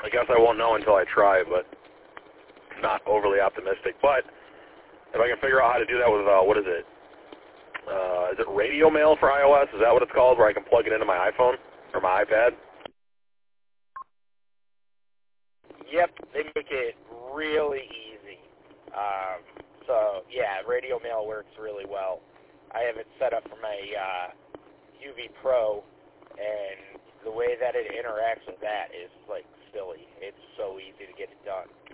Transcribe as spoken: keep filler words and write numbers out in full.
I guess I won't know until I try, but not overly optimistic. But if I can figure out how to do that with, uh, what is it? Uh, is it Radio Mail for iOS? Is that what it's called, where I can plug it into my iPhone or my iPad? Yep, they make it really easy. Um, so, yeah, Radio Mail works really well. I have it set up for my uh, U V Pro, and the way that it interacts with that is, like, silly. It's so easy to get it done.